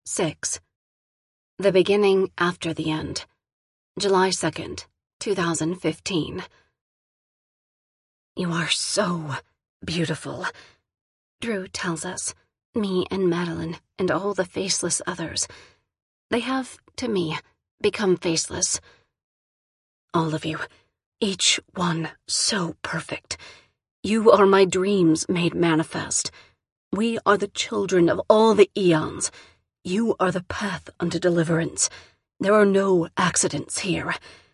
6. The Beginning After the End. July 2nd, 2015. You are so beautiful, Drew tells us, me and Madeline and all the faceless others. They have, to me, become faceless. All of you, each one so perfect. You are my dreams made manifest. We are the children of all the eons. You are the path unto deliverance. There are no accidents here.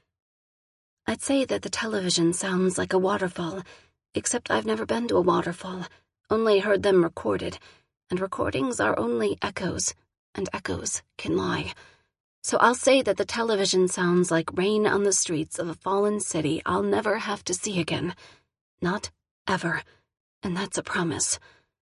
I'd say that the television sounds like a waterfall, except I've never been to a waterfall, only heard them recorded, and recordings are only echoes, and echoes can lie. So I'll say that the television sounds like rain on the streets of a fallen city I'll never have to see again. Not ever. And that's a promise.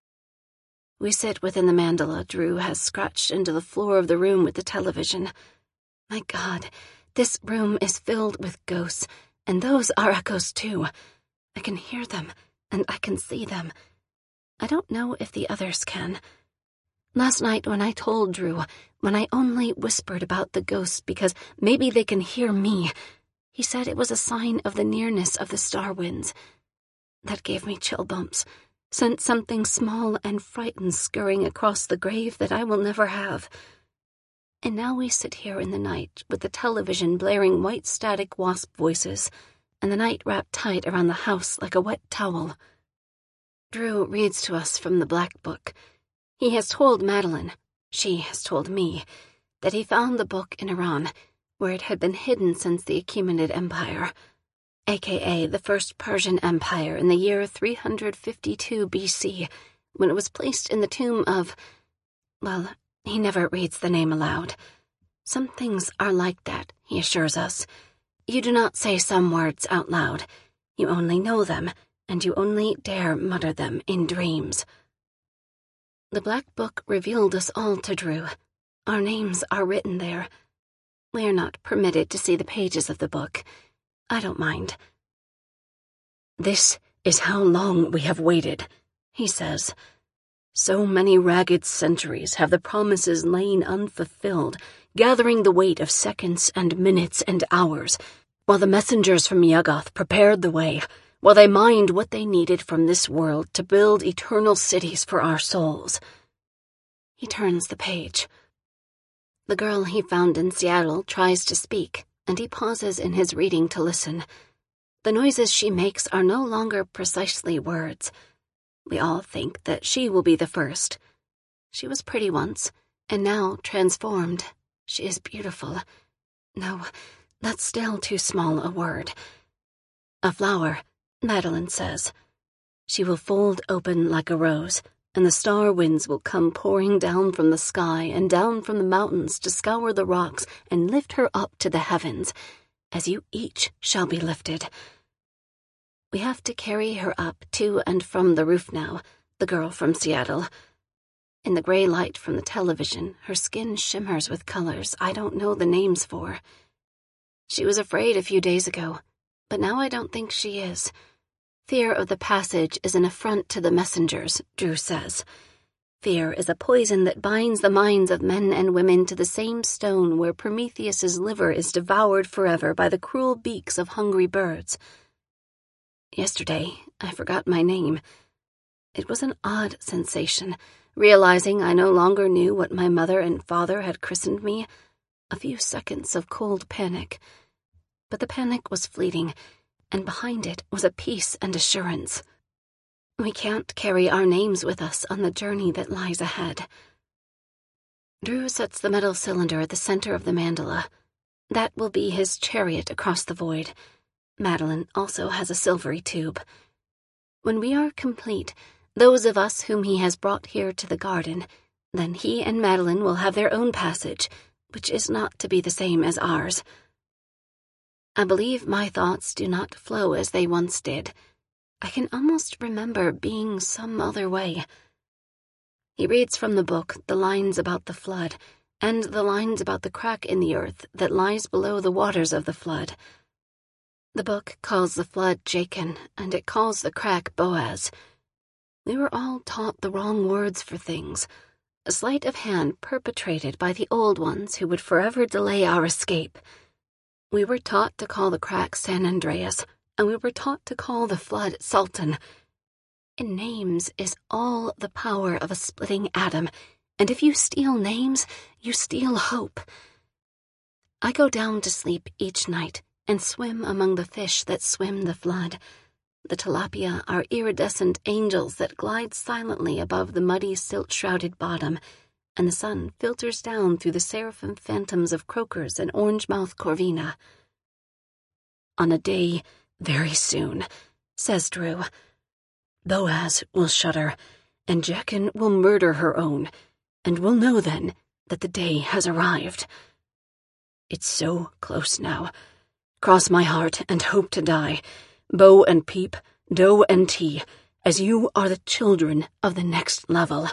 We sit within the mandala Drew has scratched into the floor of the room with the television. My God, this room is filled with ghosts, and those are echoes too. I can hear them, and I can see them. I don't know if the others can. Last night when I told Drew, when I only whispered about the ghosts because maybe they can hear me, he said it was a sign of the nearness of the star winds. That gave me chill bumps, sent something small and frightened scurrying across the grave that I will never have. And now we sit here in the night with the television blaring white static wasp voices, and the night wrapped tight around the house like a wet towel. Drew reads to us from the Black Book. He has told Madeline, she has told me, that he found the book in Iran, where it had been hidden since the Achaemenid Empire, aka the First Persian Empire in the year 352 BC, when it was placed in the tomb of, well, he never reads the name aloud. Some things are like that, he assures us. You do not say some words out loud. You only know them, and you only dare mutter them in dreams. The Black Book revealed us all to Drew. Our names are written there. We are not permitted to see the pages of the book. I don't mind. This is how long we have waited, he says. So many ragged centuries have the promises lain unfulfilled, gathering the weight of seconds and minutes and hours, while the messengers from Yuggoth prepared the way, while they mined what they needed from this world to build eternal cities for our souls. He turns the page. The girl he found in Seattle tries to speak, and he pauses in his reading to listen. The noises she makes are no longer precisely words. We all think that she will be the first. She was pretty once, and now transformed. She is beautiful. No, that's still too small a word. A flower, Madeline says. She will fold open like a rose, and the star winds will come pouring down from the sky and down from the mountains to scour the rocks and lift her up to the heavens, as you each shall be lifted. We have to carry her up to and from the roof now, the girl from Seattle. In the gray light from the television, her skin shimmers with colors I don't know the names for. She was afraid a few days ago, but now I don't think she is. Fear of the passage is an affront to the messengers, Drew says. Fear is a poison that binds the minds of men and women to the same stone where Prometheus's liver is devoured forever by the cruel beaks of hungry birds. Yesterday, I forgot my name. It was an odd sensation, realizing I no longer knew what my mother and father had christened me. A few seconds of cold panic. But the panic was fleeting, and behind it was a peace and assurance. We can't carry our names with us on the journey that lies ahead. Drew sets the metal cylinder at the center of the mandala. That will be his chariot across the void. Madeline also has a silvery tube. When we are complete, those of us whom he has brought here to the garden, then he and Madeline will have their own passage, which is not to be the same as ours. I believe my thoughts do not flow as they once did. I can almost remember being some other way. He reads from the book the lines about the flood, and the lines about the crack in the earth that lies below the waters of the flood. The book calls the flood Jachin, and it calls the crack Boaz. We were all taught the wrong words for things. a sleight of hand perpetrated by the old ones who would forever delay our escape. We were taught to call the crack San Andreas, and we were taught to call the flood Sultan. In names is all the power of a splitting atom, and if you steal names, you steal hope. I go down to sleep each night and swim among the fish that swim the flood. The tilapia are iridescent angels that glide silently above the muddy silt-shrouded bottom, and the sun filters down through the seraphim phantoms of croakers and orange-mouthed corvina. On a day very soon, says Drew, Boaz will shudder, and Jachin will murder her own, and we'll know then that the day has arrived. It's so close now. Cross my heart and hope to die, bow and peep, dough and tea, as you are the children of the next level.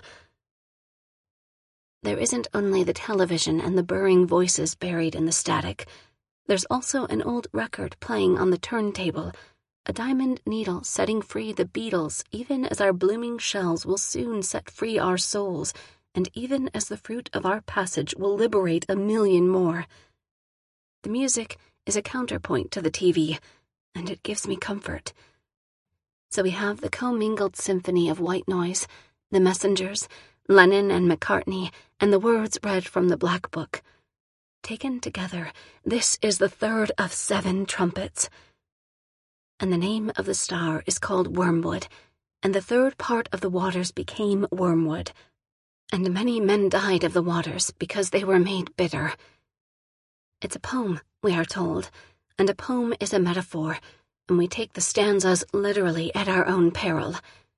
There isn't only the television and the burring voices buried in the static. There's also an old record playing on the turntable, a diamond needle setting free the beetles even as our blooming shells will soon set free our souls, and even as the fruit of our passage will liberate 1,000,000 more. The music is a counterpoint to the TV, and it gives me comfort. So we have the commingled symphony of white noise, the messengers, Lennon and McCartney, and the words read from the Black Book. Taken together, this is the third of 7 trumpets. And the name of the star is called Wormwood, and the third part of the waters became wormwood. And many men died of the waters because they were made bitter. It's a poem, we are told, and a poem is a metaphor, and we take the stanzas literally at our own peril.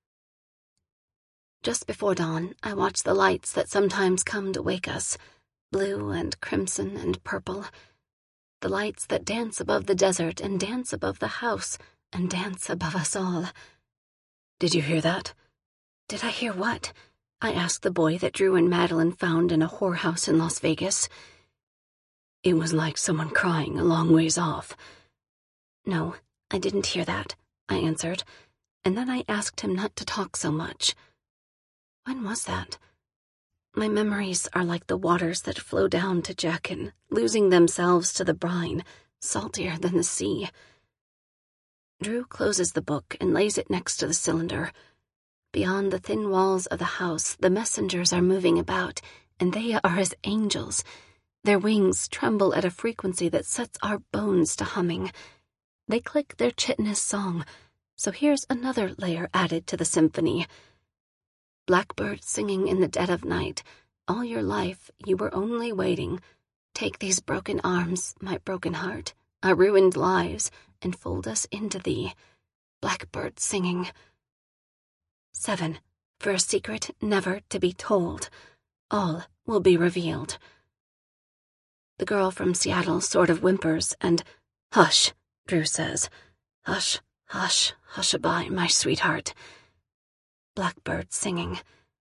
Just before dawn, I watch the lights that sometimes come to wake us, blue and crimson and purple. The lights that dance above the desert and dance above the house and dance above us all. Did you hear that? Did I hear what? I asked the boy that Drew and Madeline found in a whorehouse in Las Vegas. It was like someone crying a long ways off. No, I didn't hear that, I answered, and then I asked him not to talk so much. When was that? My memories are like the waters that flow down to Jachin, losing themselves to the brine, saltier than the sea. Drew closes the book and lays it next to the cylinder. Beyond the thin walls of the house, the messengers are moving about, and they are as angels. Their wings tremble at a frequency that sets our bones to humming. They click their chitinous song, so here's another layer added to the symphony. Blackbird singing in the dead of night, all your life you were only waiting. Take these broken arms, my broken heart, our ruined lives, and fold us into thee. Blackbird singing. 7. For a secret never to be told. All will be revealed. The girl from Seattle sort of whimpers and, "Hush," Drew says. "Hush, hush, hush-a-bye, my sweetheart." Blackbird singing.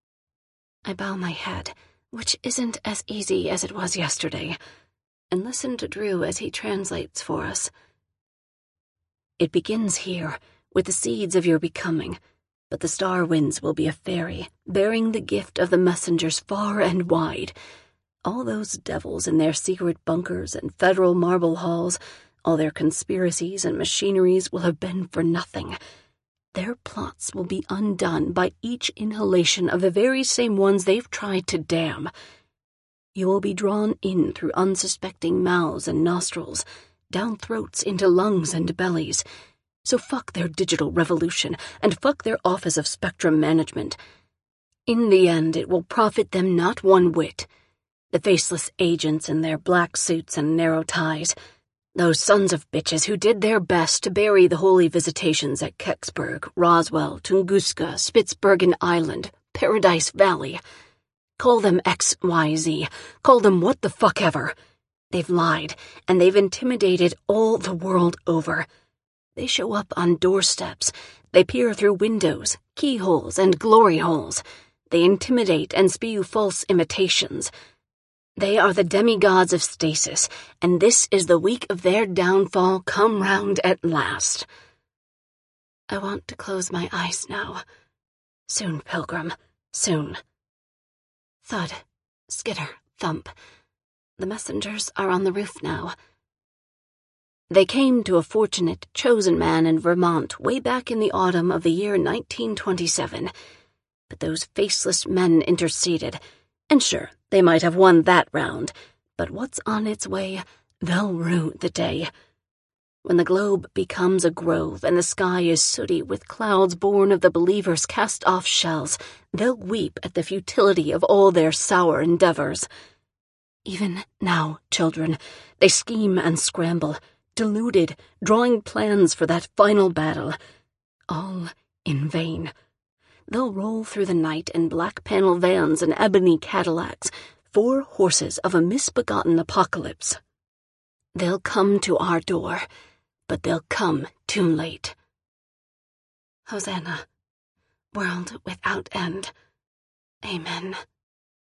I bow my head, which isn't as easy as it was yesterday, and listen to Drew as he translates for us. It begins here, with the seeds of your becoming, but the star winds will be a fairy, bearing the gift of the messengers far and wide. All those devils in their secret bunkers and federal marble halls, all their conspiracies and machineries will have been for nothing. Their plots will be undone by each inhalation of the very same ones they've tried to damn. You will be drawn in through unsuspecting mouths and nostrils, down throats into lungs and bellies. So fuck their digital revolution, and fuck their office of spectrum management. In the end, it will profit them not one whit. The faceless agents in their black suits and narrow ties, those sons of bitches who did their best to bury the holy visitations at Kecksburg, Roswell, Tunguska, Spitsbergen Island, Paradise Valley. Call them XYZ, call them what the fuck ever. They've lied, and they've intimidated all the world over. They show up on doorsteps, they peer through windows, keyholes, and glory holes. They intimidate and spew false imitations. They are the demigods of stasis, and this is the week of their downfall come round at last. I want to close my eyes now. Soon, Pilgrim, soon. Thud, skitter, thump. The messengers are on the roof now. They came to a fortunate, chosen man in Vermont way back in the autumn of the year 1927. But those faceless men interceded, and sure, they might have won that round, but what's on its way, they'll rue the day. When the globe becomes a grove and the sky is sooty with clouds born of the believers' cast-off shells, they'll weep at the futility of all their sour endeavors. Even now, children, they scheme and scramble, deluded, drawing plans for that final battle. All in vain. They'll roll through the night in black panel vans and ebony Cadillacs, 4 horses of a misbegotten apocalypse. They'll come to our door, but they'll come too late. Hosanna, world without end. Amen.